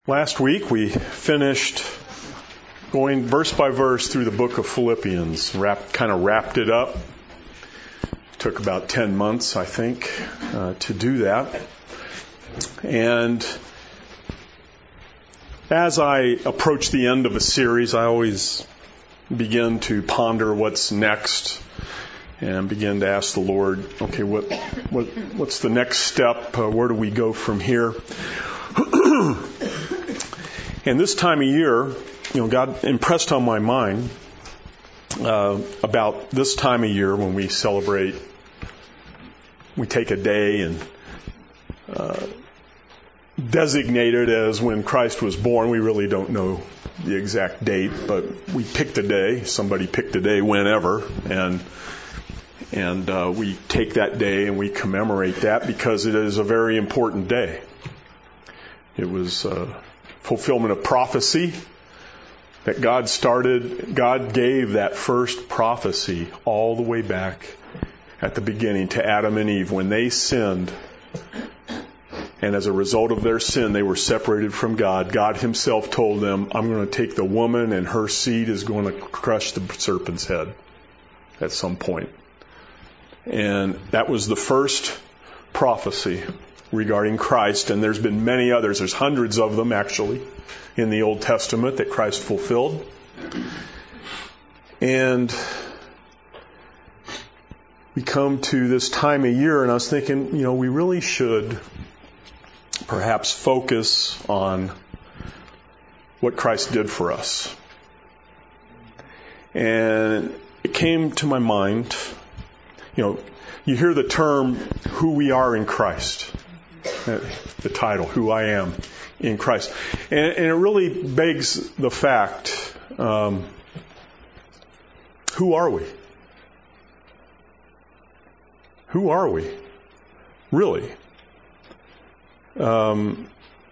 Last week we finished going verse by verse through the book of Philippians, wrapped it up. Took about 10 months, I think, to do that. And as I approach the end of a series, I always begin to ponder what's next and begin to ask the Lord, okay, what's the next step? Where do we go from here? And this time of year, God impressed on my mind about this time of year when we celebrate. We take a day and designate it as when Christ was born. We really don't know the exact date, but we picked a day. Somebody picked a day whenever, and we take that day and we commemorate that because it is a very important day. It was fulfillment of prophecy that God started. God gave that first prophecy all the way back at the beginning to Adam and Eve when they sinned. And as a result of their sin, they were separated from God. God himself told them, I'm going to take the woman and her seed is going to crush the serpent's head at some point. And that was the first prophecy regarding Christ, and there's been many others. There's hundreds of them, actually, in the Old Testament that Christ fulfilled. And we come to this time of year, and I was thinking, we really should perhaps focus on what Christ did for us. And it came to my mind, you hear the term, who we are in Christ. The title, Who I Am in Christ. And it really begs the fact, who are we? Who are we? Really? Look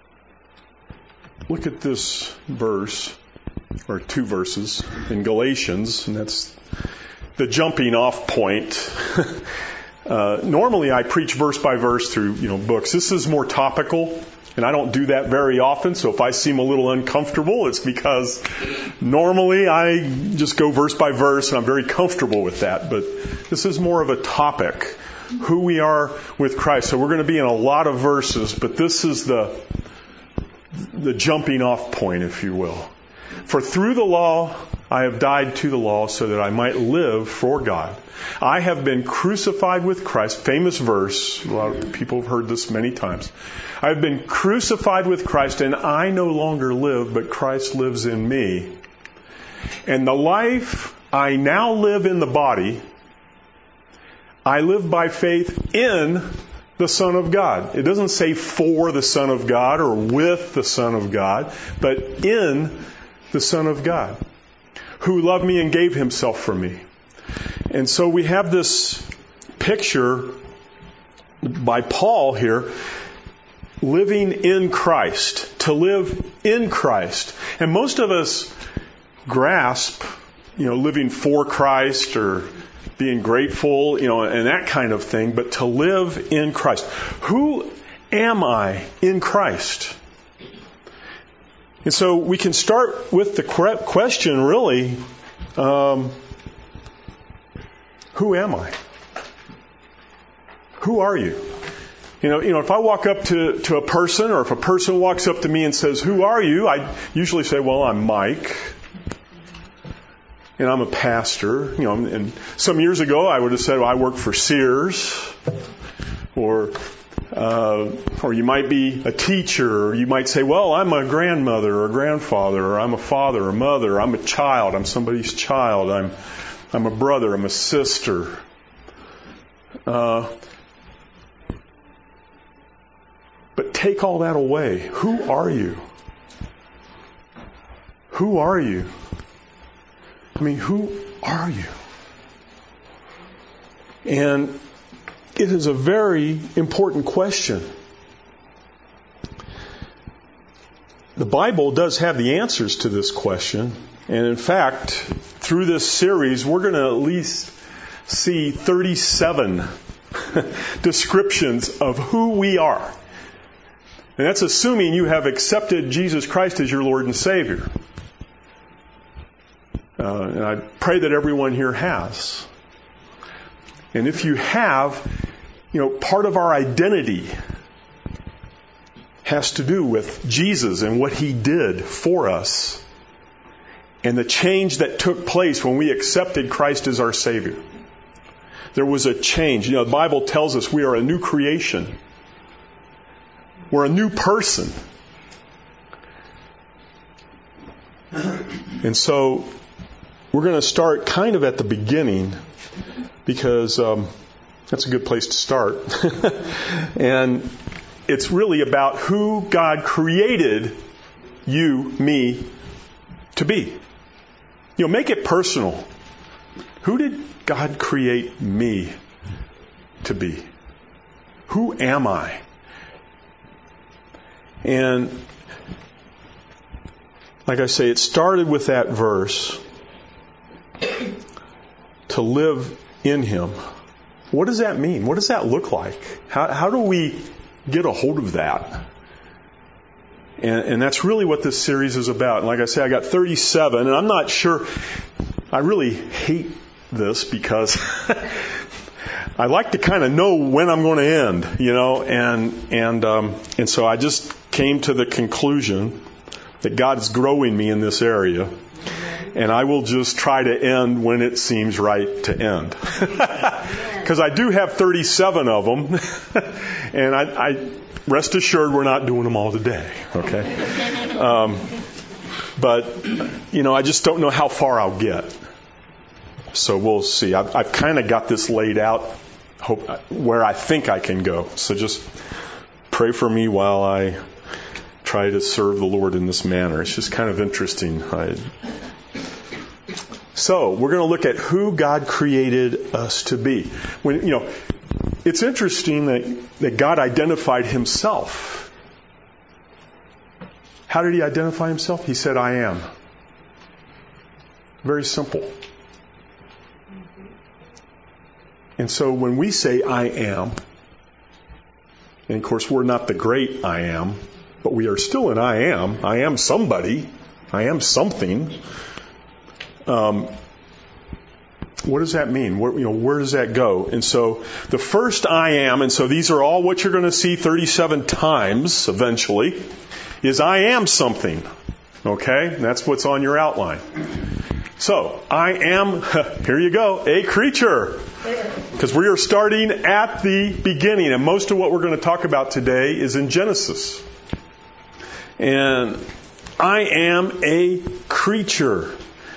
at this verse, or two verses in Galatians, and that's the jumping off point. Normally I preach verse by verse through, books. This is more topical, and I don't do that very often, so if I seem a little uncomfortable, it's because normally I just go verse by verse, and I'm very comfortable with that. But this is more of a topic, who we are with Christ. So we're going to be in a lot of verses, but this is the jumping off point, if you will. For through the law I have died to the law so that I might live for God. I have been crucified with Christ. Famous verse. A lot of people have heard this many times. I have been crucified with Christ, and I no longer live, but Christ lives in me. And the life I now live in the body, I live by faith in the Son of God. It doesn't say for the Son of God or with the Son of God, but in the Son of God, who loved me and gave himself for me. And so we have this picture by Paul here, living in Christ, to live in Christ. And most of us grasp, living for Christ or being grateful, and that kind of thing, but to live in Christ. Who am I in Christ? And so we can start with the question, really, who am I? Who are you? If I walk up to a person, or if a person walks up to me and says, who are you? I usually say, well, I'm Mike. And I'm a pastor. And some years ago I would have said, well, I work for Sears. Or you might be a teacher, or you might say, well, I'm a grandmother or a grandfather, or I'm a father or mother, I'm a child, I'm somebody's child, I'm a brother, I'm a sister. But take all that away. Who are you? Who are you? Who are you? And it is a very important question. The Bible does have the answers to this question. And in fact, through this series, we're going to at least see 37 descriptions of who we are. And that's assuming you have accepted Jesus Christ as your Lord and Savior. And I pray that everyone here has. And if you have, part of our identity has to do with Jesus and what He did for us and the change that took place when we accepted Christ as our Savior. There was a change. The Bible tells us we are a new creation. We're a new person. And so we're going to start kind of at the beginning because that's a good place to start. And it's really about who God created you, me, to be. Make it personal. Who did God create me to be? Who am I? And like I say, it started with that verse, to live in Him. What does that mean? What does that look like? How do we get a hold of that? And that's really what this series is about. And like I say, I got 37, and I'm not sure. I really hate this because I like to kind of know when I'm going to end, and so I just came to the conclusion that God is growing me in this area, and I will just try to end when it seems right to end. Because I do have 37 of them, and I rest assured we're not doing them all today, okay? But, I just don't know how far I'll get. So we'll see. I've kind of got this laid out where I think I can go. So just pray for me while I try to serve the Lord in this manner. It's just kind of interesting. So we're going to look at who God created us to be. It's interesting that God identified Himself. How did He identify Himself? He said, I am. Very simple. And so when we say I am, and of course we're not the great I am, but we are still an I am somebody, I am something. What does that mean? Where does that go? And so the first I am, and so these are all what you're going to see 37 times eventually, is I am something. Okay? That's what's on your outline. So, I am, here you go, a creature. Because we are starting at the beginning, and most of what we're going to talk about today is in Genesis. And I am a creature.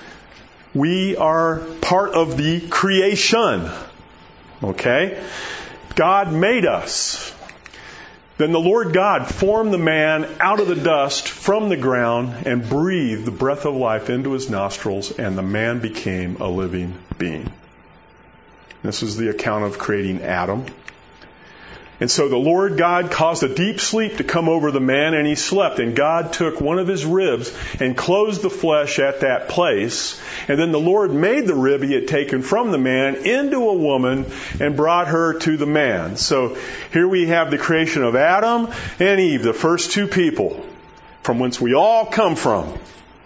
We are part of the creation. Okay? God made us. Then the Lord God formed the man out of the dust from the ground and breathed the breath of life into his nostrils, and the man became a living being. This is the account of creating Adam. And so the Lord God caused a deep sleep to come over the man, and he slept. And God took one of his ribs and closed the flesh at that place. And then the Lord made the rib he had taken from the man into a woman and brought her to the man. So here we have the creation of Adam and Eve, the first two people from whence we all come from.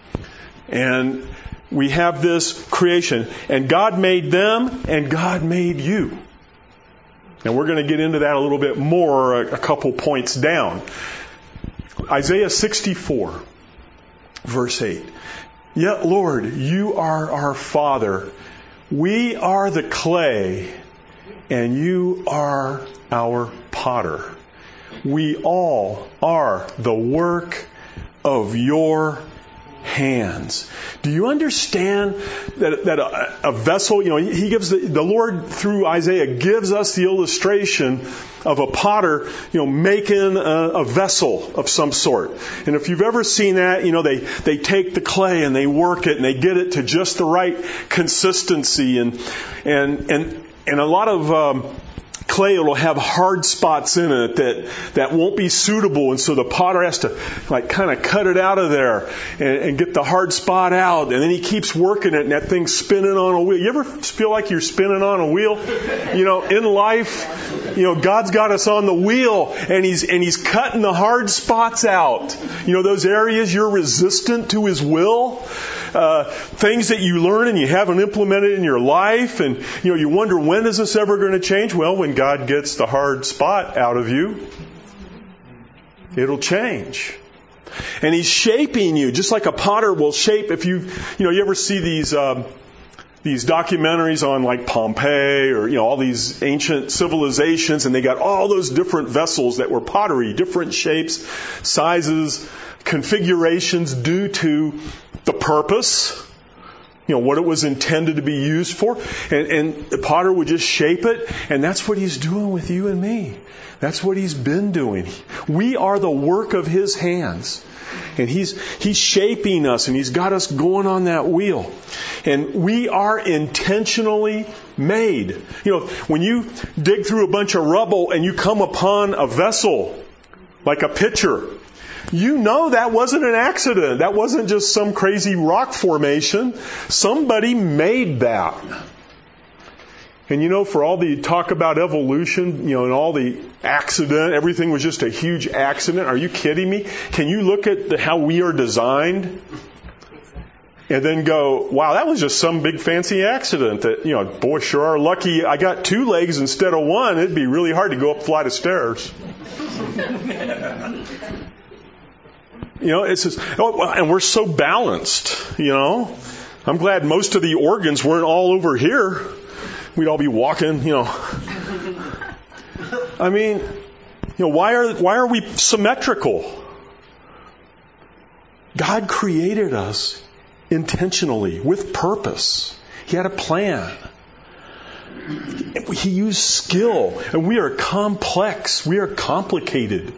And we have this creation. And God made them, and God made you. And we're going to get into that a little bit more a couple points down. Isaiah 64, verse 8. Yet, Lord, you are our Father. We are the clay, and you are our potter. We all are the work of your hands. Do you understand that a vessel, he gives the Lord through Isaiah gives us the illustration of a potter, making a vessel of some sort. And if you've ever seen that, they take the clay and they work it and they get it to just the right consistency and a lot of clay, it'll have hard spots in it that won't be suitable. And so the potter has to kind of cut it out of there and get the hard spot out. And then he keeps working it and that thing's spinning on a wheel. You ever feel like you're spinning on a wheel? In life, God's got us on the wheel and He's cutting the hard spots out. Those areas you're resistant to His will. Things that you learn and you haven't implemented in your life, and you wonder, when is this ever going to change? Well, when God gets the hard spot out of you, it'll change. And He's shaping you, just like a potter will shape. If you ever see these documentaries on like Pompeii or all these ancient civilizations, and they got all those different vessels that were pottery, different shapes, sizes, configurations due to the purpose, what it was intended to be used for. And the potter would just shape it. And that's what He's doing with you and me. That's what He's been doing. We are the work of His hands. And He's shaping us, and He's got us going on that wheel. And we are intentionally made. When you dig through a bunch of rubble and you come upon a vessel, like a pitcher, that wasn't an accident. That wasn't just some crazy rock formation. Somebody made that. And for all the talk about evolution, and all the accident, everything was just a huge accident. Are you kidding me? Can you look at how we are designed and then go, wow, that was just some big fancy accident that, boy, sure are lucky I got 2 legs instead of 1. It'd be really hard to go up a flight of stairs. It's just, and we're so balanced, I'm glad most of the organs weren't all over here. We'd all be walking, I mean, why are we symmetrical? God created us intentionally, with purpose. He had a plan. He used skill, and we are complex. We are complicated.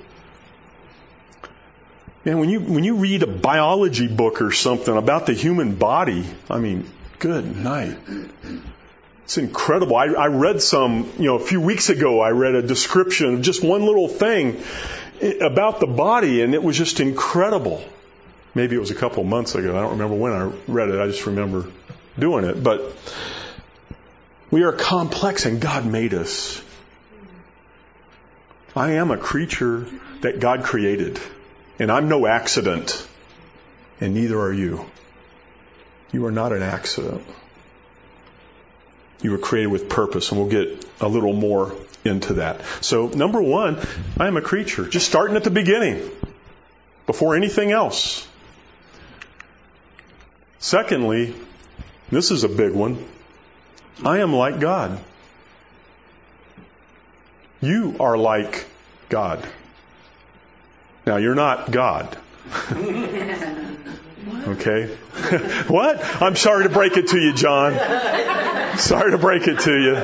And when you read a biology book or something about the human body, I mean, good night. It's incredible. I read some, a few weeks ago, I read a description of just one little thing about the body, and it was just incredible. Maybe it was a couple of months ago. I don't remember when I read it. I just remember doing it. But we are complex, and God made us. I am a creature that God created. And I'm no accident, and neither are you. You are not an accident. You were created with purpose, and we'll get a little more into that. So, number 1, I am a creature. Just starting at the beginning, before anything else. Secondly, this is a big one, I am like God. You are like God. Now, you're not God. Okay? What? I'm sorry to break it to you, John. Sorry to break it to you.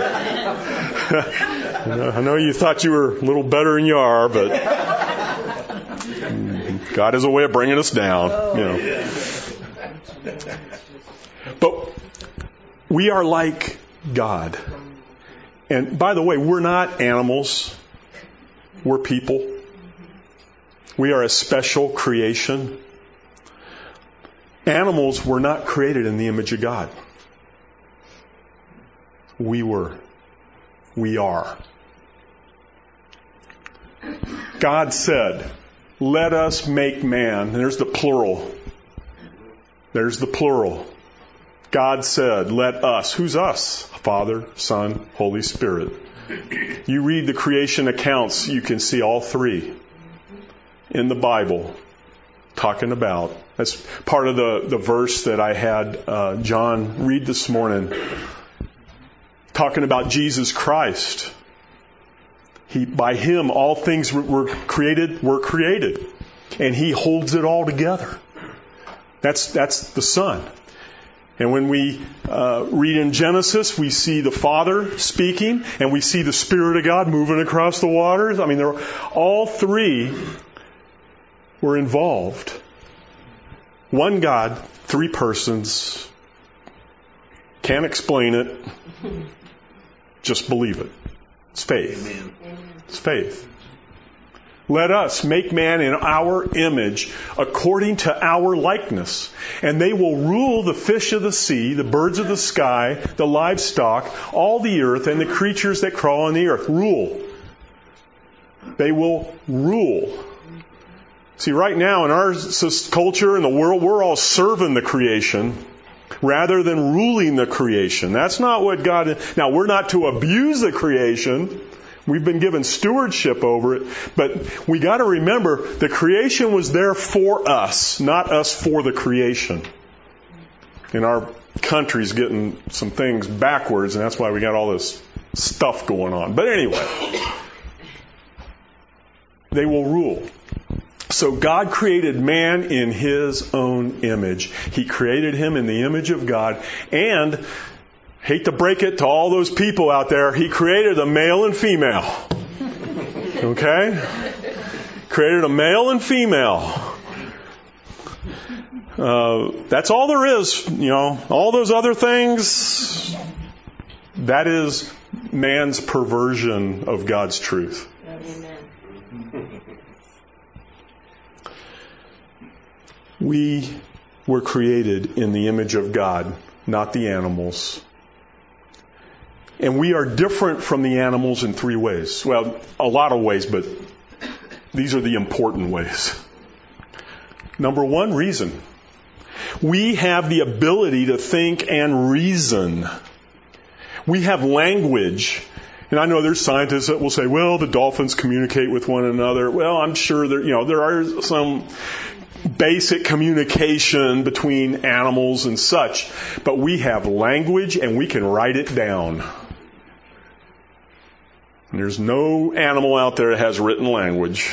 I know you thought you were a little better than you are, but God has a way of bringing us down. But we are like God. And by the way, we're not animals. We're people. We are a special creation. Animals were not created in the image of God. We were. We are. God said, let us make man. And there's the plural. There's the plural. God said, let us. Who's us? Father, Son, Holy Spirit. You read the creation accounts, you can see all 3 in the Bible talking about. That's part of the verse that I had John read this morning, talking about Jesus Christ. By Him all things were created, and He holds it all together. That's the Son. And when we read in Genesis, we see the Father speaking, and we see the Spirit of God moving across the waters. I mean, all 3 were involved. One God, 3 persons. Can't explain it. Just believe it. It's faith. Amen. It's faith. Let us make man in our image according to our likeness. And they will rule the fish of the sea, the birds of the sky, the livestock, all the earth, and the creatures that crawl on the earth. Rule. They will rule. See, right now in our culture, in the world, we're all serving the creation rather than ruling the creation. That's not what God... Now, we're not to abuse the creation. We've been given stewardship over it. But we got to remember, the creation was there for us, not us for the creation. And our country's getting some things backwards, and that's why we got all this stuff going on. But anyway, they will rule. So God created man in His own image. He created him in the image of God. And, hate to break it to all those people out there, He created a male and female. Okay? Created a male and female. That's all there is. You know, all those other things, that is man's perversion of God's truth. Amen. We were created in the image of God, not the animals. And we are different from the animals in 3 ways. Well, a lot of ways, but these are the important ways. Number 1, reason. We have the ability to think and reason. We have language. And I know there's scientists that will say, well, the dolphins communicate with one another. Well, I'm sure there are some basic communication between animals and such. But we have language and we can write it down. And there's no animal out there that has written language.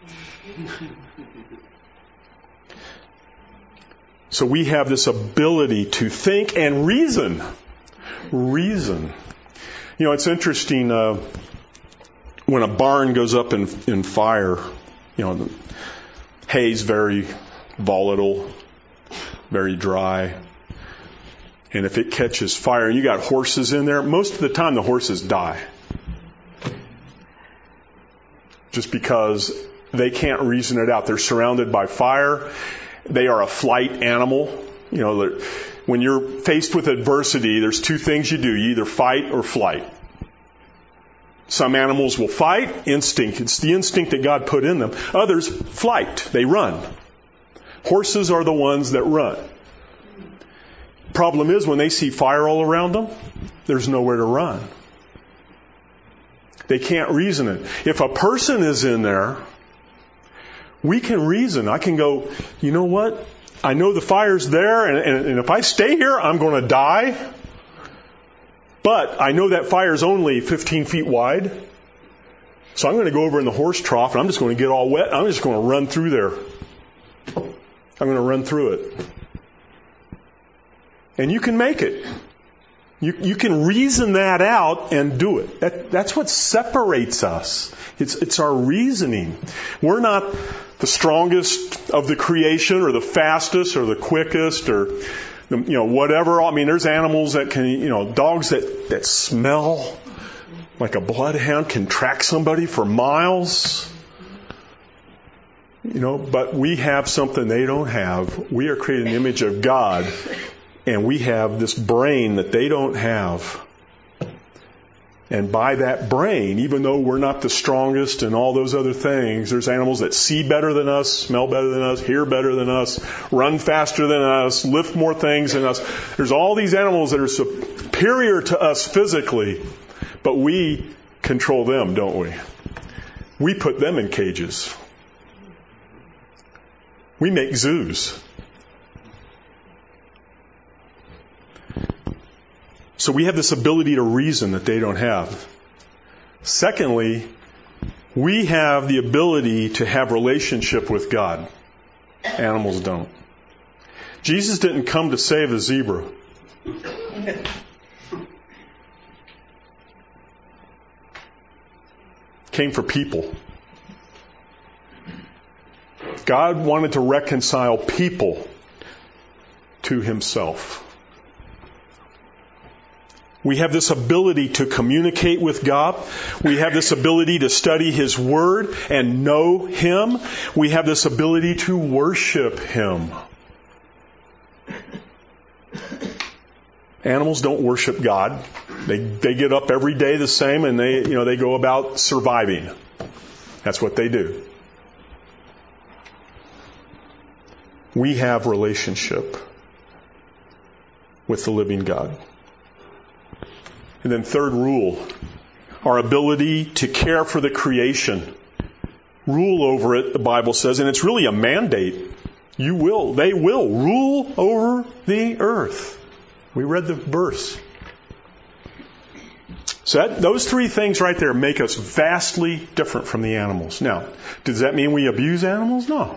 So we have this ability to think and reason. Reason. You know, it's interesting, when a barn goes up in fire, the hay's very volatile, very dry. And if it catches fire and you got horses in there, most of the time the horses die. Just because they can't reason it out. They're surrounded by fire. They are a flight animal. When you're faced with adversity, there's 2 things you do. You either fight or flight. Some animals will fight, instinct. It's the instinct that God put in them. Others, flight. They run. Horses are the ones that run. Problem is, when they see fire all around them, there's nowhere to run. They can't reason it. If a person is in there, we can reason. I can go, you know what? I know the fire's there, and if I stay here, I'm going to die. But I know that fire's only 15 feet wide. So I'm going to go over in the horse trough, and I'm just going to get all wet. I'm just going to run through there. I'm going to run through it. And you can make it. You can reason that out and do it. That's what separates us. It's our reasoning. We're not the strongest of the creation or the fastest or the quickest or whatever. I mean, there's animals that can, dogs that smell like a bloodhound can track somebody for miles. But we have something they don't have. We are created in the image of God. And we have this brain that they don't have. And by that brain, even though we're not the strongest and all those other things, there's animals that see better than us, smell better than us, hear better than us, run faster than us, lift more things than us. There's all these animals that are superior to us physically, but we control them, don't we? We put them in cages. We make zoos. So we have this ability to reason that they don't have. Secondly, we have the ability to have relationship with God. Animals don't. Jesus didn't come to save a zebra. Came for people. God wanted to reconcile people to Himself. We have this ability to communicate with God. We have this ability to study His Word and know Him. We have this ability to worship Him. Animals don't worship God. They get up every day the same, and they go about surviving. That's what they do. We have relationship with the living God. And then third rule, our ability to care for the creation. Rule over it, the Bible says, and it's really a mandate. They will rule over the earth. We read the verse. So those three things right there make us vastly different from the animals. Now, does that mean we abuse animals? No.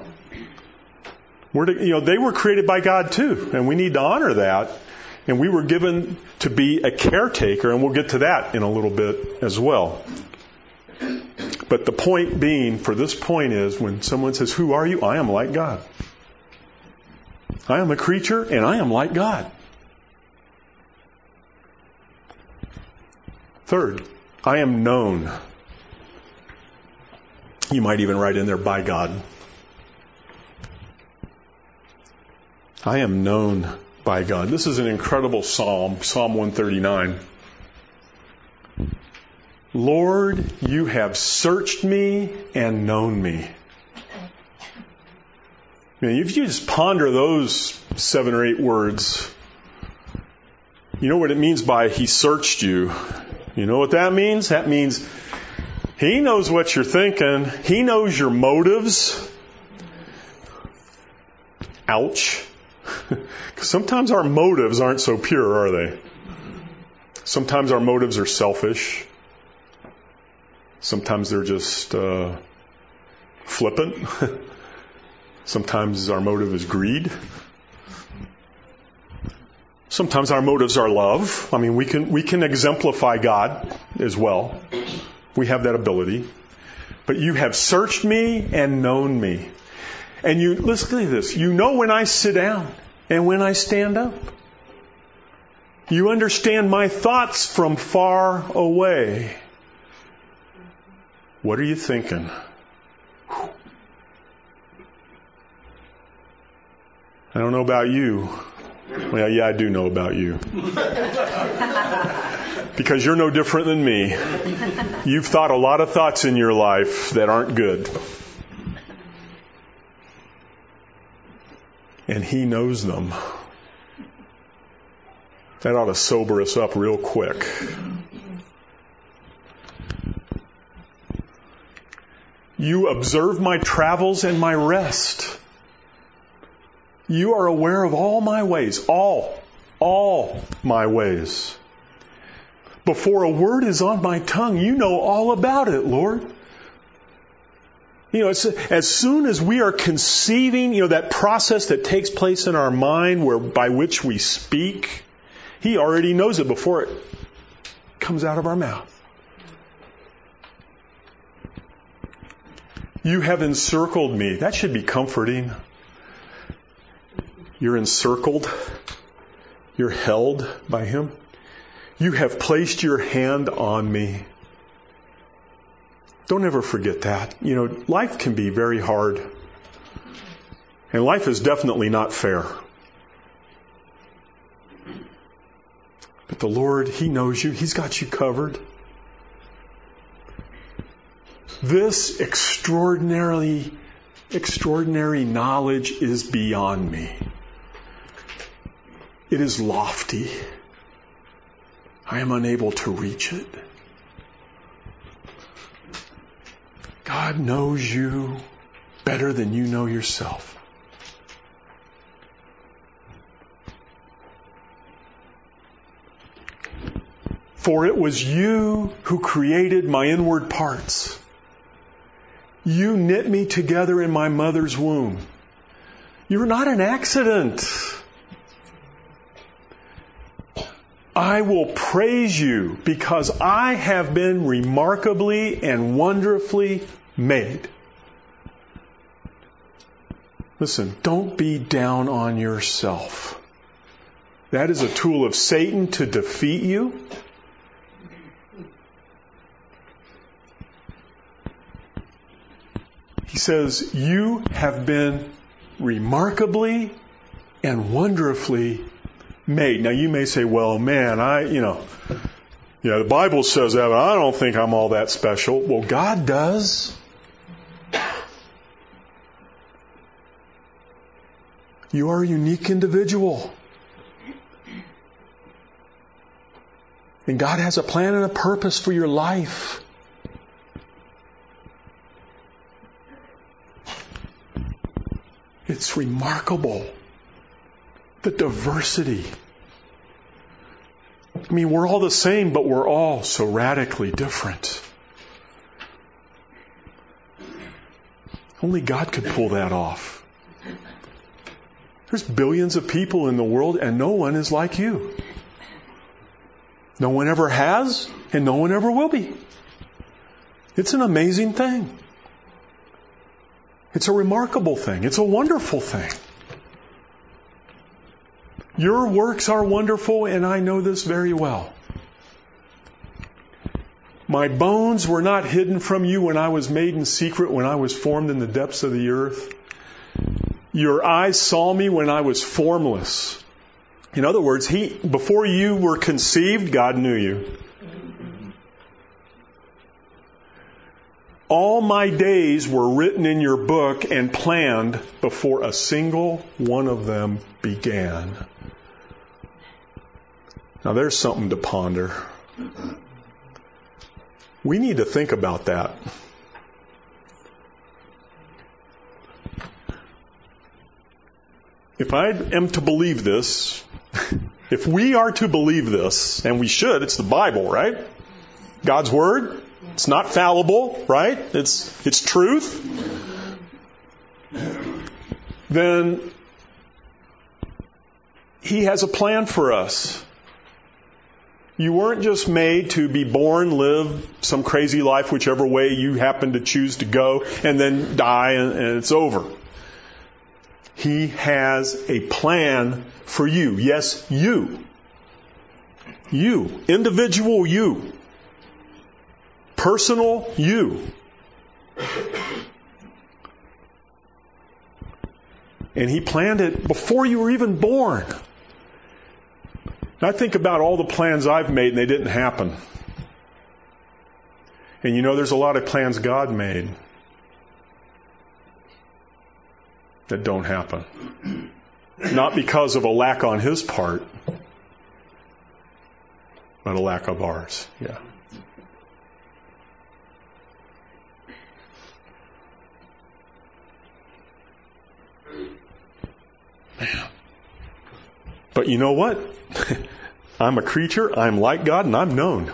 They were created by God too, and we need to honor that. And we were given to be a caretaker, and we'll get to that in a little bit as well. But the point being, for this point is, when someone says, "Who are you?" I am like God. I am a creature, and I am like God. Third, I am known. You might even write in there, by God. I am known by God. This is an incredible psalm, Psalm 139. Lord, you have searched me and known me. I mean, if you just ponder those 7 or 8 words, you know what it means by He searched you. You know what that means? That means He knows what you're thinking. He knows your motives. Ouch. Because sometimes our motives aren't so pure, are they? Sometimes our motives are selfish. Sometimes they're just flippant. Sometimes our motive is greed. Sometimes our motives are love. I mean, we can exemplify God as well. We have that ability. But you have searched me and known me. And listen to this. You know when I sit down and when I stand up. You understand my thoughts from far away. What are you thinking? I don't know about you. Well, yeah, I do know about you. Because you're no different than me. You've thought a lot of thoughts in your life that aren't good. And He knows them. That ought to sober us up real quick. You observe my travels and my rest. You are aware of all my ways. All my ways. Before a word is on my tongue, you know all about it, Lord. As soon as we are conceiving, that process that takes place in our mind by which we speak, He already knows it before it comes out of our mouth. You have encircled me. That should be comforting. You're encircled. You're held by Him. You have placed your hand on me. Don't ever forget that. Life can be very hard. And life is definitely not fair. But the Lord, He knows you. He's got you covered. This extraordinary knowledge is beyond me. It is lofty. I am unable to reach it. God knows you better than you know yourself. For it was you who created my inward parts. You knit me together in my mother's womb. You're not an accident. I will praise you because I have been remarkably and wonderfully made. Listen, don't be down on yourself. That is a tool of Satan to defeat you. He says, you have been remarkably and wonderfully made. Now you may say, well, man, the Bible says that, but I don't think I'm all that special. Well, God does. You are a unique individual. And God has a plan and a purpose for your life. It's remarkable. The diversity. I mean, we're all the same, but we're all so radically different. Only God could pull that off. There's billions of people in the world, and no one is like you. No one ever has, and no one ever will be. It's an amazing thing. It's a remarkable thing. It's a wonderful thing. Your works are wonderful, and I know this very well. My bones were not hidden from you when I was made in secret, when I was formed in the depths of the earth. Your eyes saw me when I was formless. In other words, before you were conceived, God knew you. All my days were written in your book and planned before a single one of them began. Now there's something to ponder. We need to think about that. If I am to believe this, if we are to believe this, and we should, it's the Bible, right? God's Word. It's not fallible, right? It's truth. Then He has a plan for us. You weren't just made to be born, live some crazy life, whichever way you happen to choose to go, and then die and it's over. He has a plan for you. Yes, you. You. Individual you. Personal you. And He planned it before you were even born. I think about all the plans I've made and they didn't happen. And there's a lot of plans God made that don't happen. Not because of a lack on His part, but a lack of ours. Yeah. Man. But you know what? I'm a creature, I'm like God, and I'm known.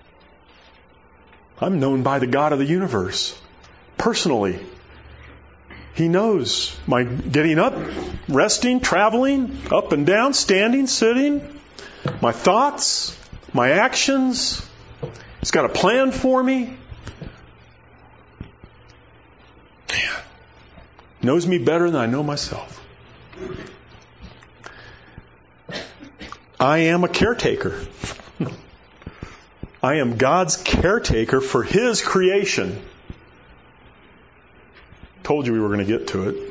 I'm known by the God of the universe. Personally. He knows my getting up, resting, traveling, up and down, standing, sitting, my thoughts, my actions. He's got a plan for me. Man. Knows me better than I know myself. I am a caretaker. I am God's caretaker for His creation. Told you we were going to get to it.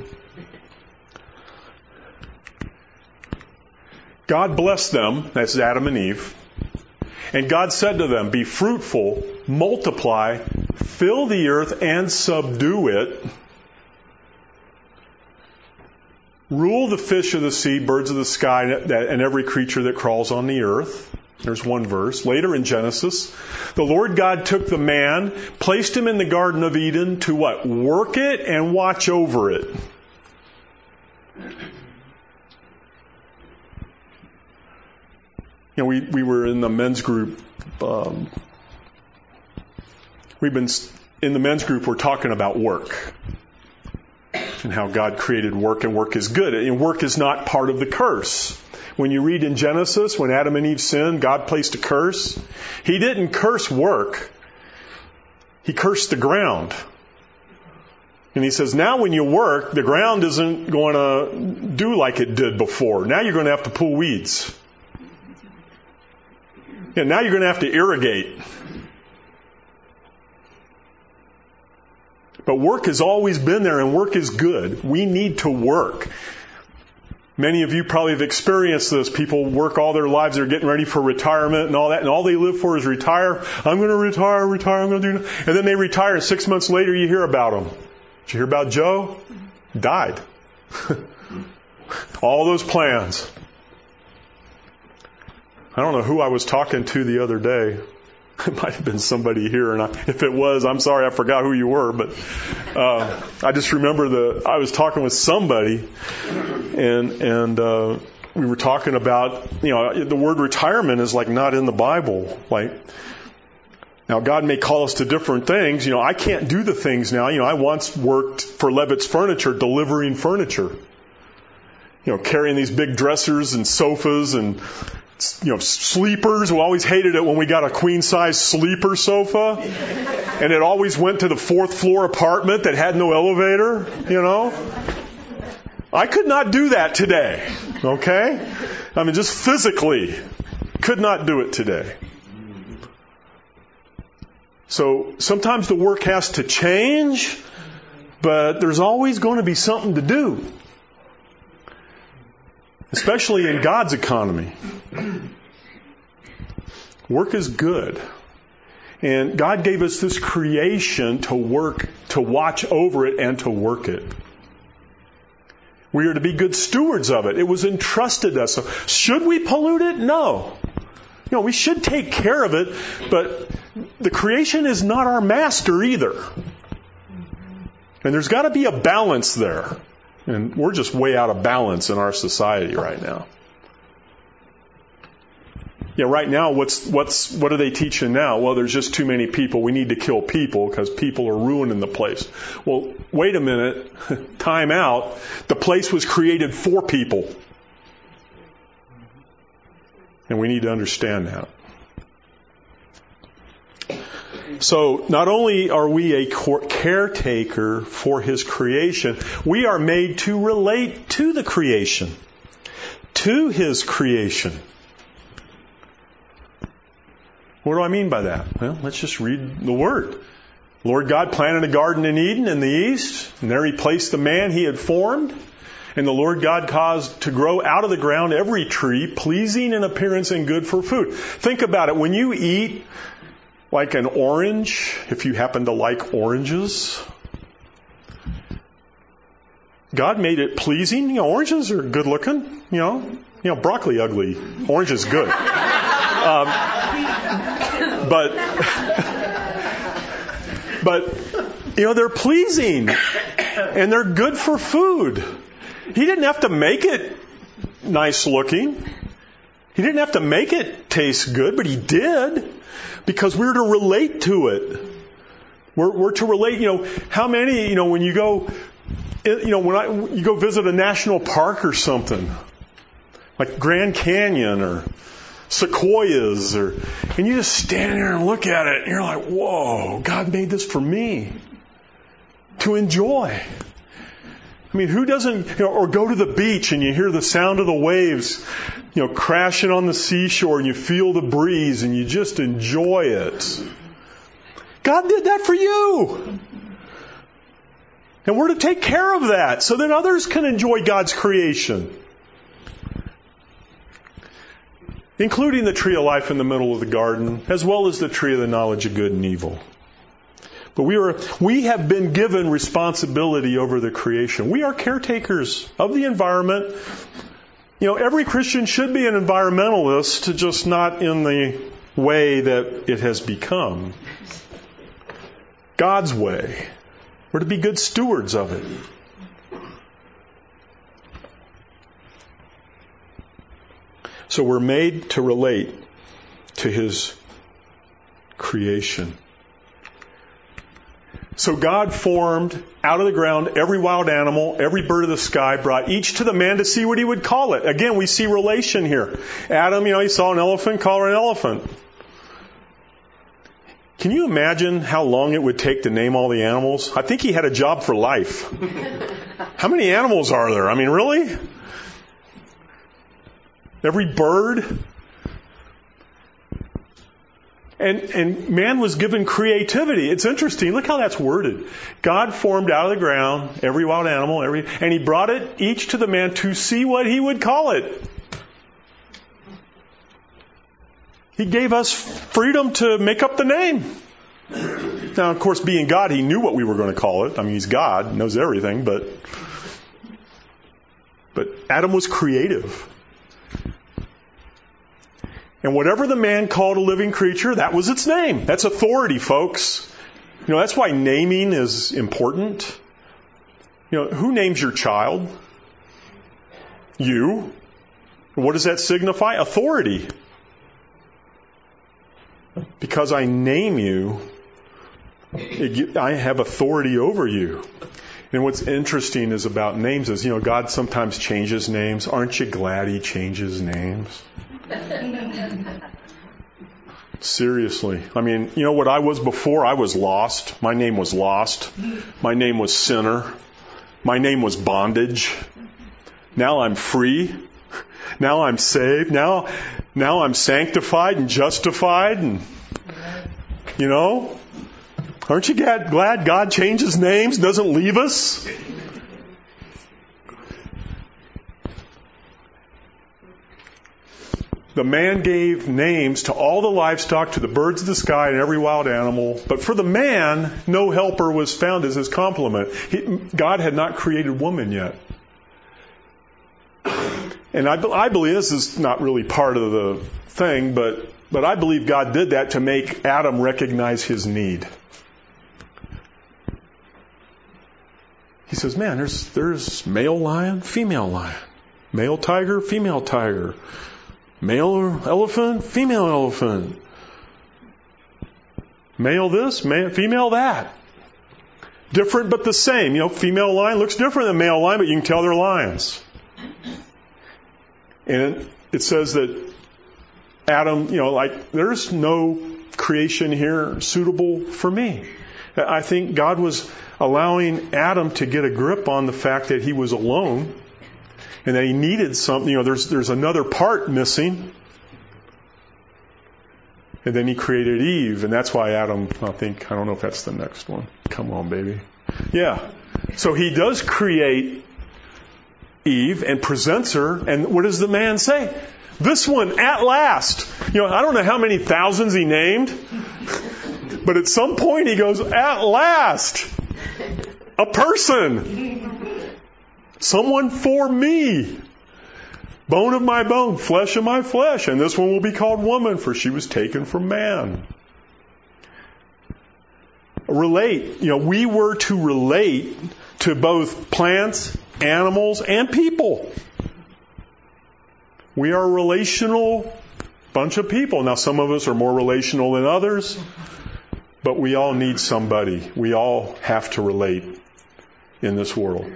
God blessed them, that's Adam and Eve. And God said to them, be fruitful, multiply, fill the earth and subdue it. Rule the fish of the sea, birds of the sky, and every creature that crawls on the earth. There's one verse. Later in Genesis, the Lord God took the man, placed him in the Garden of Eden to what? Work it and watch over it. We were in the men's group. We've been in the men's group. We're talking about work. And how God created work, and work is good. And work is not part of the curse. When you read in Genesis, when Adam and Eve sinned, God placed a curse. He didn't curse work. He cursed the ground. And He says, now when you work, the ground isn't going to do like it did before. Now you're going to have to pull weeds. And now you're going to have to irrigate. But work has always been there, and work is good. We need to work. Many of you probably have experienced this. People work all their lives. They're getting ready for retirement and all that. And all they live for is retire. I'm going to retire. I'm going to do. And then they retire. And 6 months later, you hear about them. Did you hear about Joe? Died. All those plans. I don't know who I was talking to the other day. It might have been somebody here, and if it was, I'm sorry, I forgot who you were. But I just remember I was talking with somebody, and we were talking about, the word retirement is like not in the Bible. Like, now God may call us to different things. I can't do the things now. I once worked for Levitt's Furniture, delivering furniture. Carrying these big dressers and sofas and sleepers. We always hated it when we got a queen-size sleeper sofa. And it always went to the 4th floor apartment that had no elevator, I could not do that today. Okay? I mean, just physically could not do it today. So sometimes the work has to change, but there's always going to be something to do. Especially in God's economy. Work is good. And God gave us this creation to work, to watch over it, and to work it. We are to be good stewards of it. It was entrusted to us. So should we pollute it? No. We should take care of it, but the creation is not our master either. And there's got to be a balance there. And we're just way out of balance in our society right now. Right now, what are they teaching now? Well, there's just too many people. We need to kill people because people are ruining the place. Well, wait a minute. Time out. The place was created for people. And we need to understand that. So not only are we a caretaker for His creation, we are made to relate to the creation, to His creation. What do I mean by that? Well, let's just read the Word. Lord God planted a garden in Eden in the east, and there He placed the man He had formed. And the Lord God caused to grow out of the ground every tree, pleasing in appearance and good for food. Think about it. When you eat like an orange, if you happen to like oranges, God made it pleasing. Oranges are good looking. Broccoli ugly. Orange is good. But they're pleasing and they're good for food. He didn't have to make it nice looking. He didn't have to make it taste good, but He did because we're to relate to it. We're to relate. How many? When you go, you go visit a national park or something, like Grand Canyon or sequoias, and you just stand there and look at it, and you're like, "Whoa! God made this for me to enjoy." I mean, who doesn't, or go to the beach and you hear the sound of the waves, crashing on the seashore, and you feel the breeze and you just enjoy it. God did that for you. And we're to take care of that so that others can enjoy God's creation. Including the tree of life in the middle of the garden, as well as the tree of the knowledge of good and evil. But we have been given responsibility over the creation. We are caretakers of the environment. Every Christian should be an environmentalist, just not in the way that it has become. God's way. We're to be good stewards of it. So we're made to relate to His creation. So God formed out of the ground every wild animal, every bird of the sky, brought each to the man to see what he would call it. Again, we see relation here. Adam, he saw an elephant, called her an elephant. Can you imagine how long it would take to name all the animals? I think he had a job for life. How many animals are there? I mean, really? Every bird. And man was given creativity. It's interesting. Look how that's worded. God formed out of the ground every wild animal, and He brought it each to the man to see what he would call it. He gave us freedom to make up the name. Now, of course, being God, He knew what we were going to call it. I mean, He's God, knows everything, but Adam was creative. And whatever the man called a living creature, that was its name. That's authority, folks. That's why naming is important. Who names your child? You. What does that signify? Authority. Because I name you, I have authority over you. And what's interesting is about names is, God sometimes changes names. Aren't you glad He changes names? Seriously. I mean, what I was before? I was lost. My name was lost. My name was sinner. My name was bondage. Now I'm free. Now I'm saved. Now I'm sanctified and justified. And, aren't you glad God changes names, doesn't leave us? The man gave names to all the livestock, to the birds of the sky, and every wild animal. But for the man, no helper was found as his complement. God had not created woman yet. And I believe this is not really part of the thing, but I believe God did that to make Adam recognize his need. He says, man, there's male lion, female lion. Male tiger, female tiger. Male elephant, female elephant. Male this, female that. Different but the same. Female lion looks different than male lion, but you can tell they're lions. And it says that Adam, there's no creation here suitable for me. I think God was allowing Adam to get a grip on the fact that he was alone and that he needed something. There's another part missing. And then He created Eve, and that's why Adam, I don't know if that's the next one. Come on, baby. Yeah. So He does create Eve and presents her, and what does the man say? This one, at last. I don't know how many thousands he named, but at some point he goes, at last. A person. Someone for me. Bone of my bone, flesh of my flesh. And this one will be called woman, for she was taken from man. Relate. We were to relate to both plants, animals, and people. We are a relational bunch of people. Now, some of us are more relational than others, but we all need somebody. We all have to relate in this world.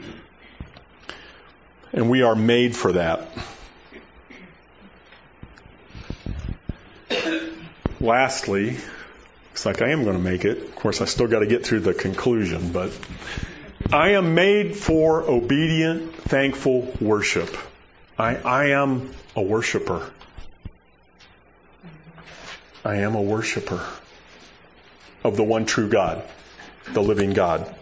And we are made for that. Lastly, looks like I am going to make it. Of course, I still got to get through the conclusion, but I am made for obedient, thankful worship. I am a worshiper. I am a worshiper of the one true God, the living God.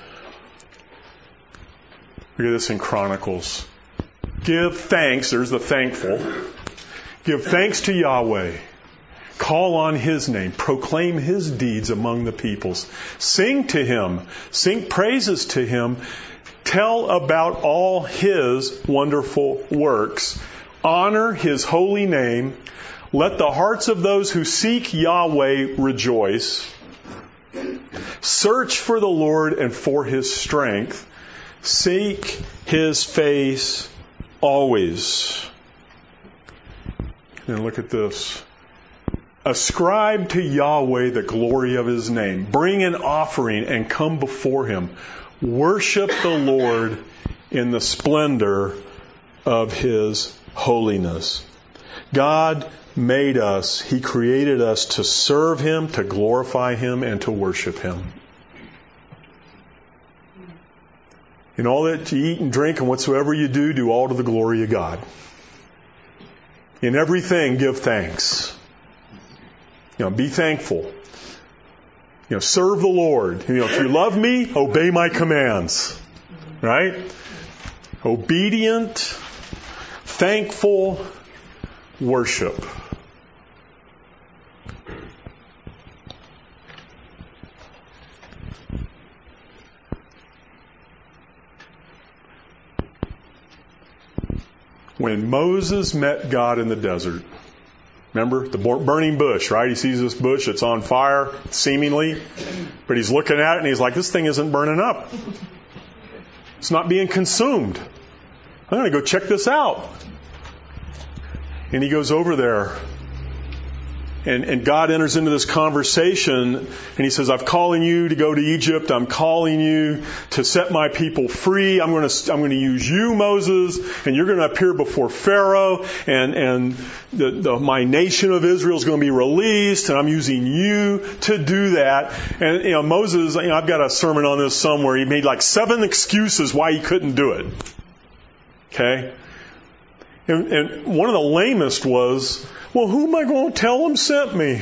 Look at this in Chronicles. Give thanks, there's the thankful. Give thanks to Yahweh. Call on His name. Proclaim His deeds among the peoples. Sing to Him. Sing praises to Him. Tell about all His wonderful works. Honor His holy name. Let the hearts of those who seek Yahweh rejoice. Search for the Lord and for His strength. Seek His face always. And look at this. Ascribe to Yahweh the glory of His name. Bring an offering and come before Him. Worship the Lord in the splendor of His holiness. God made us. He created us to serve Him, to glorify Him, and to worship Him. In all that you eat and drink and whatsoever you do all to the glory of God. In everything, give thanks. Be thankful. Serve the Lord. If you love me, obey my commands. Right? Obedient, thankful worship. When Moses met God in the desert, remember the burning bush, right? He sees this bush, it's on fire, seemingly, but he's looking at it and he's like, this thing isn't burning up. It's not being consumed. I'm going to go check this out. And he goes over there. And God enters into this conversation and He says, I'm calling you to go to Egypt. I'm calling you to set my people free. I'm going to use you, Moses, and you're going to appear before Pharaoh, and my nation of Israel is going to be released, and I'm using you to do that. And Moses, I've got a sermon on this somewhere. He made like 7 excuses why he couldn't do it. Okay? And one of the lamest was, well, who am I going to tell him sent me?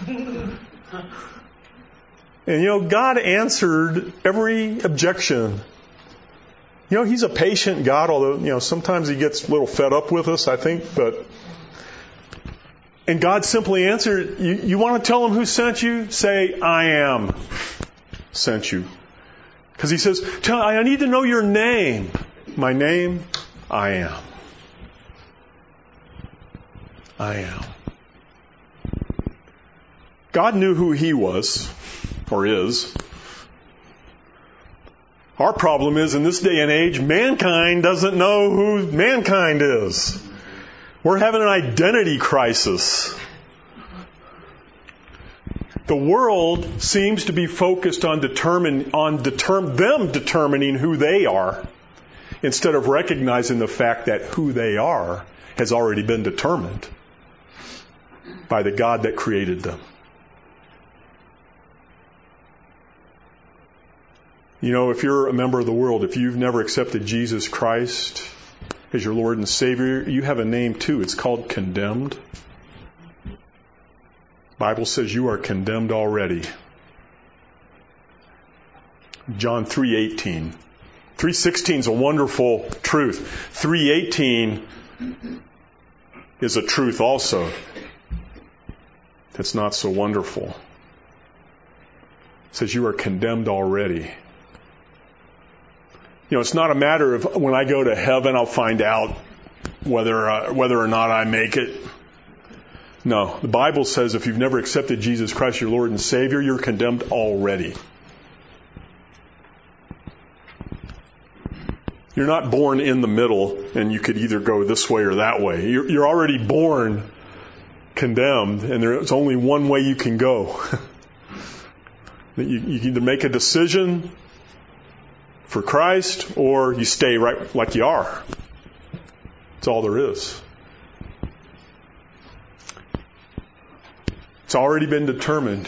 And God answered every objection. He's a patient God, although, sometimes He gets a little fed up with us, I think. And God simply answered, you want to tell him who sent you? Say, I am sent you. Because He says, I need to know your name. My name, I am. I am. God knew who He was, or is. Our problem is, in this day and age, mankind doesn't know who mankind is. We're having an identity crisis. The world seems to be focused on them determining who they are, instead of recognizing the fact that who they are has already been determined by the God that created them. If you're a member of the world, if you've never accepted Jesus Christ as your Lord and Savior, you have a name too. It's called condemned. The Bible says you are condemned already. John 3:18. 3:16 is a wonderful truth. 3:18 is a truth also that's not so wonderful. It says you are condemned already. It's not a matter of when I go to heaven, I'll find out whether or not I make it. No, the Bible says if you've never accepted Jesus Christ, your Lord and Savior, you're condemned already. You're not born in the middle and you could either go this way or that way. You're already born condemned, and there's only one way you can go. You can either make a decision for Christ, or you stay right like you are. That's all there is. It's already been determined.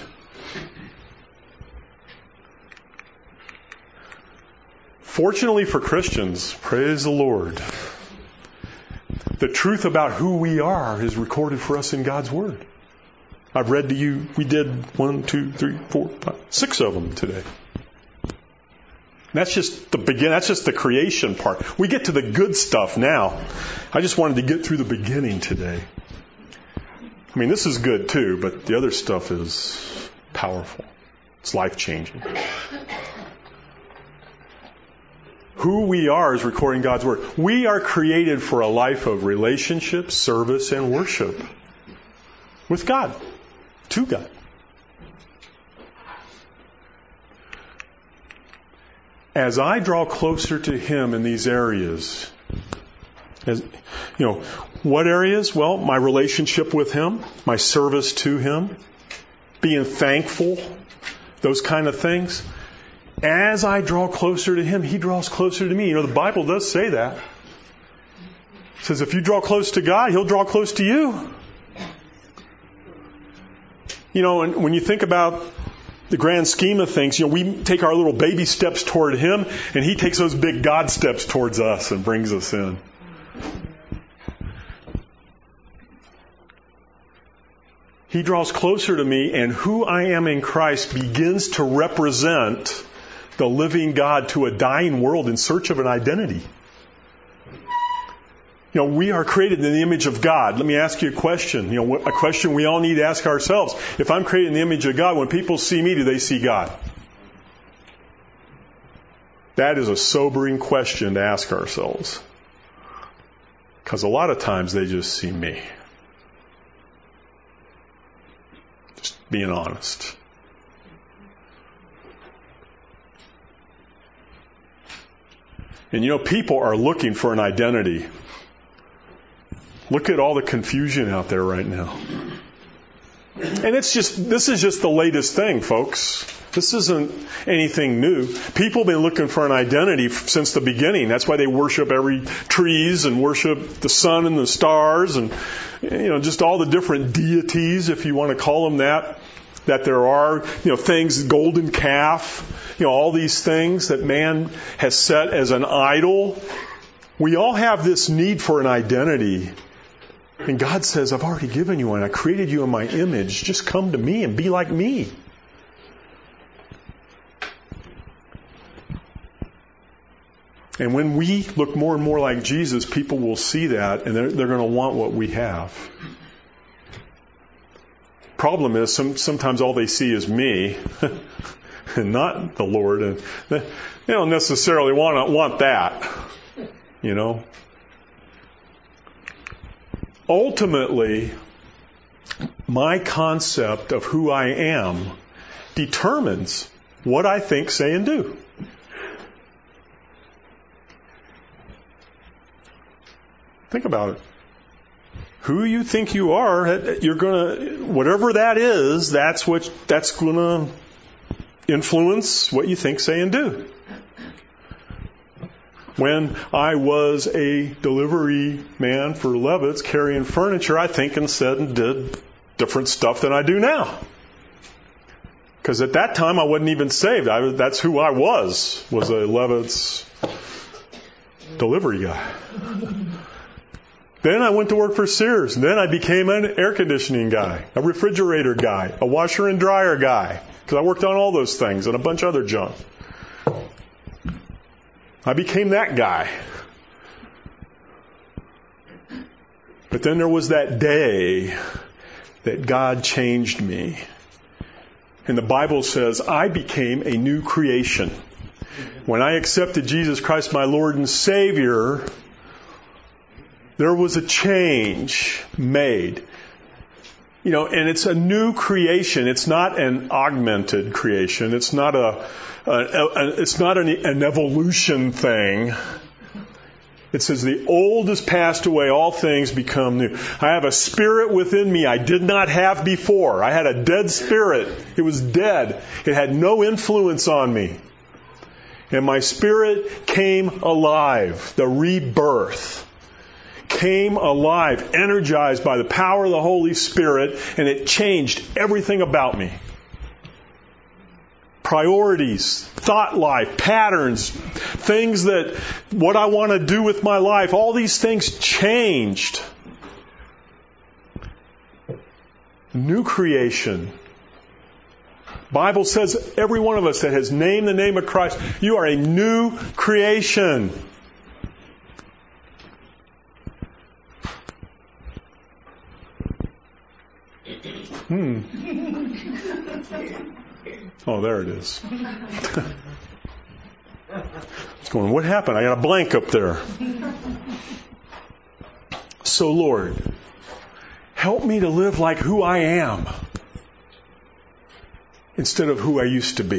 Fortunately for Christians, praise the Lord, the truth about who we are is recorded for us in God's Word. I've read to you, we did 1, 2, 3, 4, 5, 6 of them today. That's just the beginning. That's just the creation part. We get to the good stuff now. I just wanted to get through the beginning today. I mean, this is good too, but the other stuff is powerful. It's life-changing. Who we are is recording God's Word. We are created for a life of relationship, service, and worship with God, to God. As I draw closer to Him in these areas, what areas? Well, my relationship with Him, my service to Him, being thankful, those kind of things. As I draw closer to Him, He draws closer to me. The Bible does say that. It says if you draw close to God, He'll draw close to you. And when you think about the grand scheme of things, we take our little baby steps toward Him, and He takes those big God steps towards us and brings us in. He draws closer to me, and who I am in Christ begins to represent the living God to a dying world in search of an identity. We are created in the image of God. Let me ask you a question. A question we all need to ask ourselves. If I'm created in the image of God, when people see me, do they see God? That is a sobering question to ask ourselves. Because a lot of times they just see me. Just being honest. And people are looking for an identity. Look at all the confusion out there right now. And this is just the latest thing, folks. This isn't anything new. People have been looking for an identity since the beginning. That's why they worship every trees and worship the sun and the stars and, just all the different deities, if you want to call them that there are, things, golden calf, all these things that man has set as an idol. We all have this need for an identity. And God says, I've already given you one. I created you in my image. Just come to me and be like me. And when we look more and more like Jesus, people will see that and they're going to want what we have. Problem is, sometimes all they see is me and not the Lord. And they don't necessarily want that, Ultimately, my concept of who I am determines what I think, say, and do. Think about it. Who you think you are, whatever that is, that's going to influence what you think, say, and do. When I was a delivery man for Levitz carrying furniture, I think and said and did different stuff than I do now. Because at that time I wasn't even saved. That's who I was a Levitz delivery guy. Then I went to work for Sears. Then I became an air conditioning guy, a refrigerator guy, a washer and dryer guy. Because I worked on all those things and a bunch of other junk. I became that guy. But then there was that day that God changed me. And the Bible says I became a new creation. When I accepted Jesus Christ, my Lord and Savior, there was a change made. And it's a new creation. It's not an augmented creation. It's not an evolution thing. It says the old is passed away, all things become new. I have a spirit within me I did not have before. I had a dead spirit. It was dead. It had no influence on me. And my spirit came alive. The rebirth came alive, energized by the power of the Holy Spirit, and it changed everything about me. Priorities, thought life, patterns, things that, what I want to do with my life, all these things changed. New creation. Bible says every one of us that has named the name of Christ, you are a new creation. Oh, there it is. It's going, what happened? I got a blank up there. So, Lord, help me to live like who I am instead of who I used to be.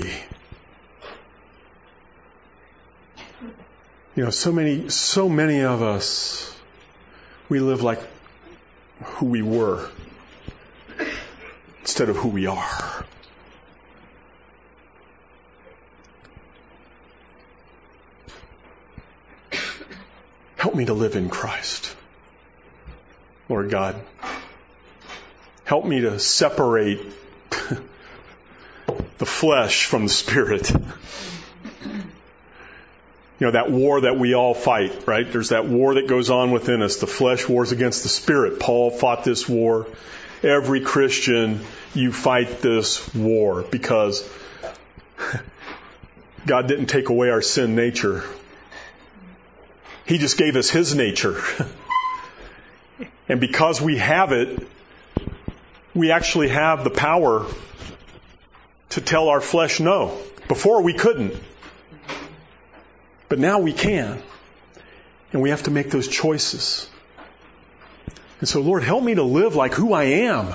So many of us, we live like who we were instead of who we are. Help me to live in Christ. Lord God, help me to separate the flesh from the spirit. That war that we all fight, right? There's that war that goes on within us. The flesh wars against the spirit. Paul fought this war. every Christian, you fight this war because God didn't take away our sin nature. He just gave us His nature. And because we have it, we actually have the power to tell our flesh no. Before we couldn't. But now we can. And we have to make those choices. And so, Lord, help me to live like who I am.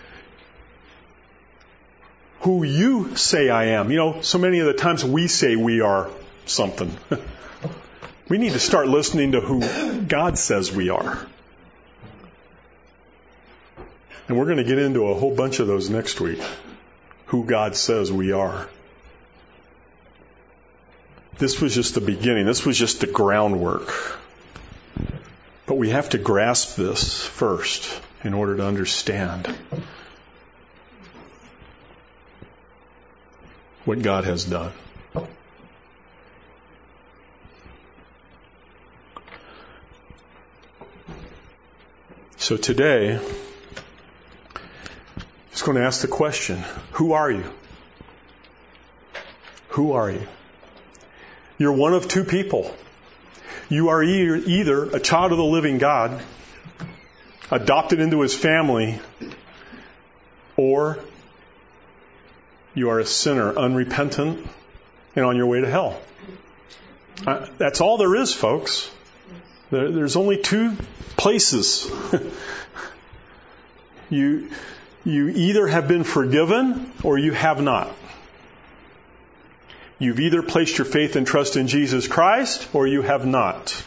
Who You say I am. You know, so many of the times we say we are something. We need to start listening to who God says we are. And we're going to get into a whole bunch of those next week. Who God says we are. This was just the beginning. This was just the groundwork. But we have to grasp this first in order to understand what God has done. So today, I'm just going to ask the question, who are you? Who are you? You're one of two people. You are either a child of the living God, adopted into His family, or you are a sinner, unrepentant, and on your way to hell. That's all there is, folks. There's only two places. You either have been forgiven or you have not. You've either placed your faith and trust in Jesus Christ or you have not.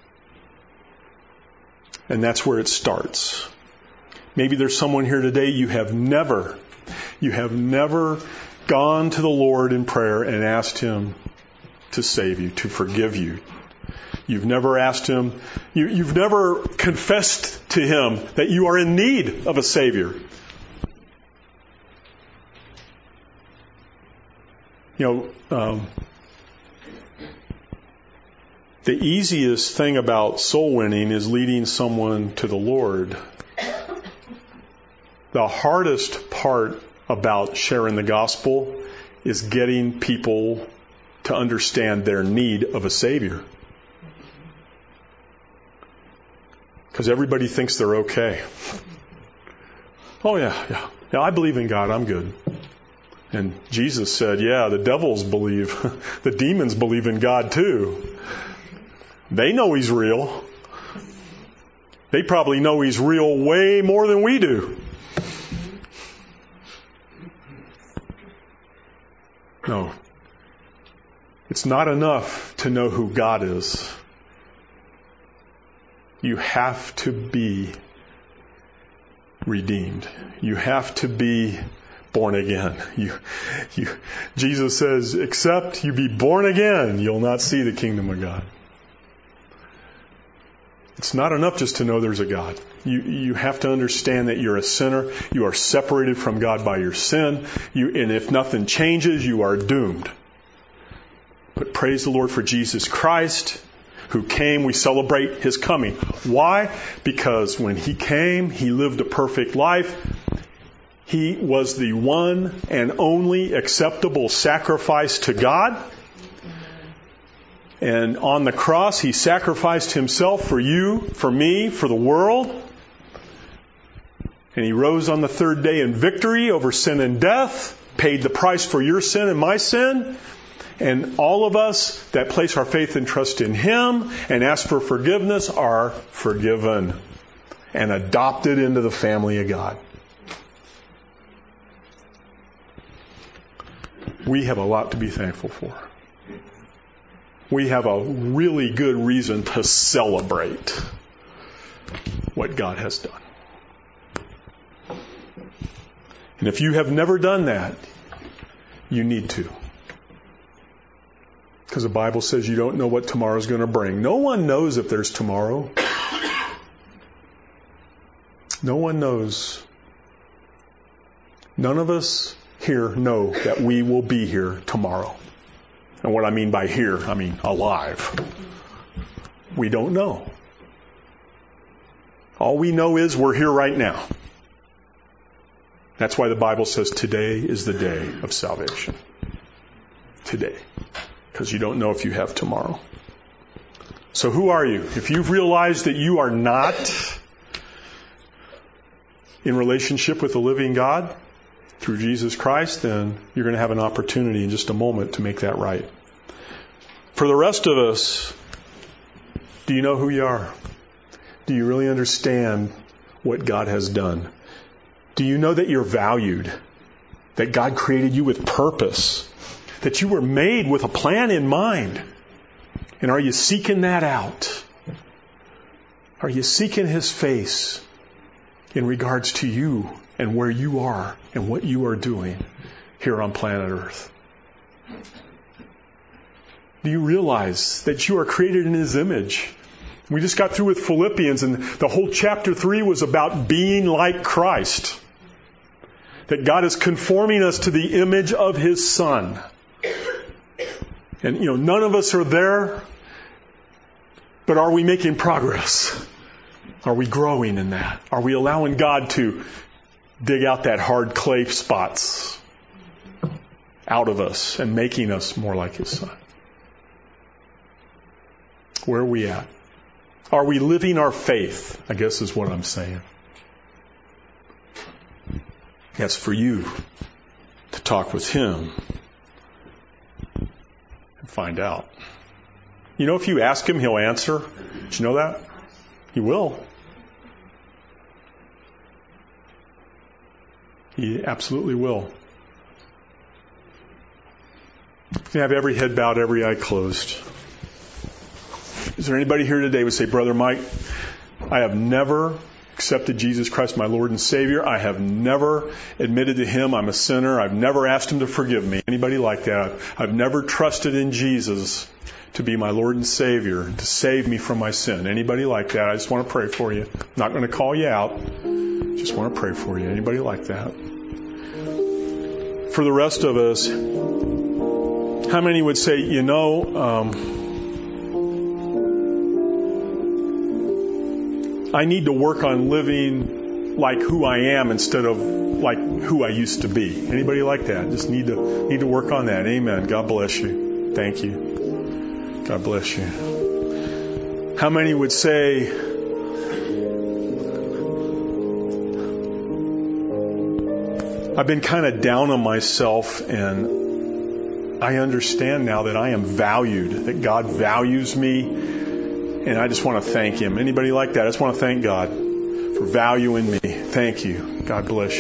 And that's where it starts. Maybe there's someone here today, you have never gone to the Lord in prayer and asked Him to save you, to forgive you. You've never asked Him, you've never confessed to Him that you are in need of a Savior. You know, the easiest thing about soul winning is leading someone to the Lord. The hardest part about sharing the gospel is getting people to understand their need of a Savior. Because everybody thinks they're okay. Oh yeah, I believe in God, I'm good. And Jesus said, yeah, the devils believe, the demons believe in God too. They know He's real. They probably know He's real way more than we do. No. It's not enough to know who God is. You have to be redeemed. You have to be born again. Jesus says, except you be born again, you'll not see the kingdom of God. It's not enough just to know there's a God. You have to understand that you're a sinner. You are separated from God by your sin. And if nothing changes, you are doomed. But praise the Lord for Jesus Christ, who came. We celebrate His coming. Why? Because when He came, He lived a perfect life. He was the one and only acceptable sacrifice to God. And on the cross, He sacrificed Himself for you, for me, for the world. And He rose on the third day in victory over sin and death, paid the price for your sin and my sin. And all of us that place our faith and trust in Him and ask for forgiveness are forgiven and adopted into the family of God. We have a lot to be thankful for. We have a really good reason to celebrate what God has done. And if you have never done that, you need to. Because the Bible says you don't know what tomorrow's going to bring. No one knows if there's tomorrow. No one knows. None of us here know that we will be here tomorrow. And what I mean by here, I mean alive. We don't know. All we know is we're here right now. That's why the Bible says today is the day of salvation. Today. Because you don't know if you have tomorrow. So who are you? If you've realized that you are not in relationship with the living God through Jesus Christ, then you're going to have an opportunity in just a moment to make that right. For the rest of us, do you know who you are? Do you really understand what God has done? Do you know that you're valued? That God created you with purpose? That you were made with a plan in mind? And are you seeking that out? Are you seeking His face in regards to you and where you are and what you are doing here on planet Earth? Do you realize that you are created in His image? We just got through with Philippians, and the whole chapter 3 was about being like Christ. That God is conforming us to the image of His Son. And, none of us are there, but are we making progress? Are we growing in that? Are we allowing God to dig out that hard clay spots out of us and making us more like His Son? Where are we at? Are we living our faith? I guess is what I'm saying. That's for you to talk with Him and find out. If you ask Him, He'll answer. Did you know that? He will. He absolutely will. You have every head bowed, every eye closed. Is there anybody here today who would say, Brother Mike, I have never accepted Jesus Christ, my Lord and Savior. I have never admitted to Him I'm a sinner. I've never asked Him to forgive me. Anybody like that? I've never trusted in Jesus to be my Lord and Savior, to save me from my sin. Anybody like that? I just want to pray for you. I'm not going to call you out. Just want to pray for you. Anybody like that? For the rest of us, how many would say, I need to work on living like who I am instead of like who I used to be. Anybody like that? Just need to work on that. Amen. God bless you. Thank you. God bless you. How many would say, I've been kind of down on myself, and I understand now that I am valued, that God values me. And I just want to thank Him. Anybody like that? I just want to thank God for valuing me. Thank you. God bless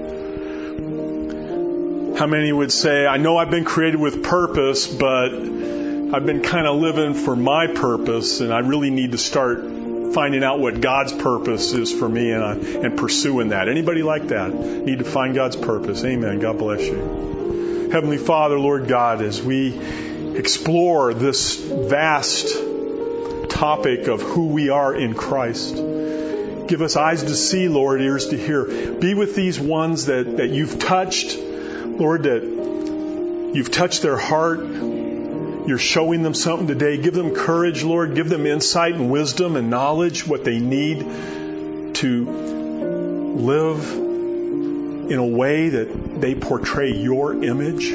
you. How many would say, I know I've been created with purpose, but I've been kind of living for my purpose, and I really need to start finding out what God's purpose is for me and pursuing that. Anybody like that? Need to find God's purpose. Amen. God bless you. Heavenly Father, Lord God, as we explore this vast topic of who we are in Christ. Give us eyes to see, Lord, ears to hear. Be with these ones that you've touched, Lord, that you've touched their heart. You're showing them something today. Give them courage, Lord. Give them insight and wisdom and knowledge, what they need to live in a way that they portray your image.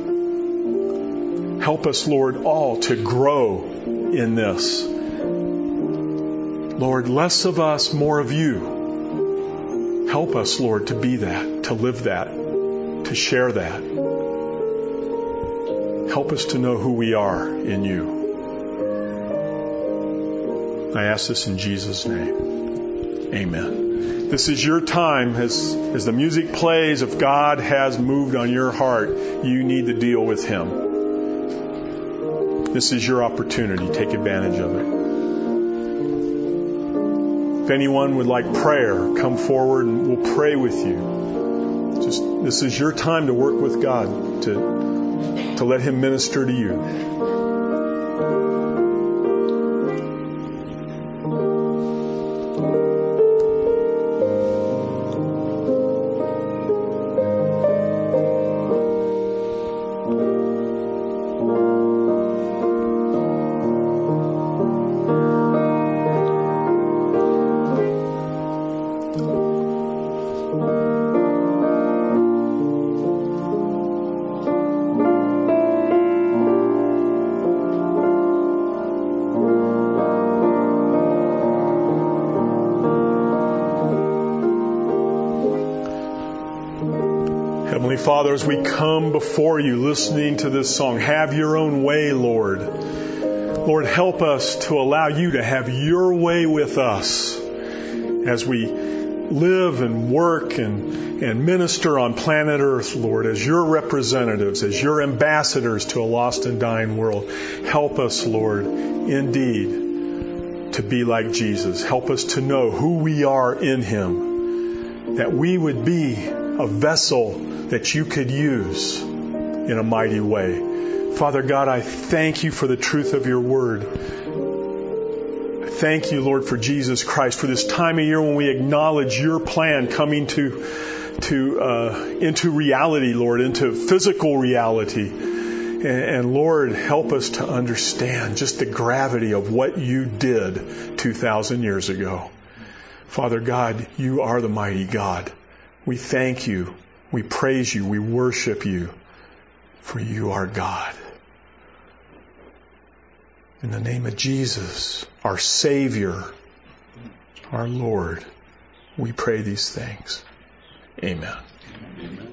Help us, Lord, all to grow in this. Lord, less of us, more of you. Help us, Lord, to be that, to live that, to share that. Help us to know who we are in you. I ask this in Jesus' name. Amen. This is your time. As the music plays, if God has moved on your heart, you need to deal with Him. This is your opportunity. Take advantage of it. If anyone would like prayer, come forward and we'll pray with you. This is your time to work with God, to let Him minister to you. Heavenly Father, as we come before you listening to this song, have your own way, Lord. Lord, help us to allow you to have your way with us as we live and work and minister on planet Earth, Lord, as your representatives, as your ambassadors to a lost and dying world. Help us, Lord, indeed, to be like Jesus. Help us to know who we are in Him, that we would be a vessel that you could use in a mighty way. Father God, I thank you for the truth of your word. I thank you, Lord, for Jesus Christ, for this time of year when we acknowledge your plan coming into reality, Lord, into physical reality. And Lord, help us to understand just the gravity of what you did 2,000 years ago. Father God, you are the mighty God. We thank you, we praise you, we worship you, for you are God. In the name of Jesus, our Savior, our Lord, we pray these things. Amen.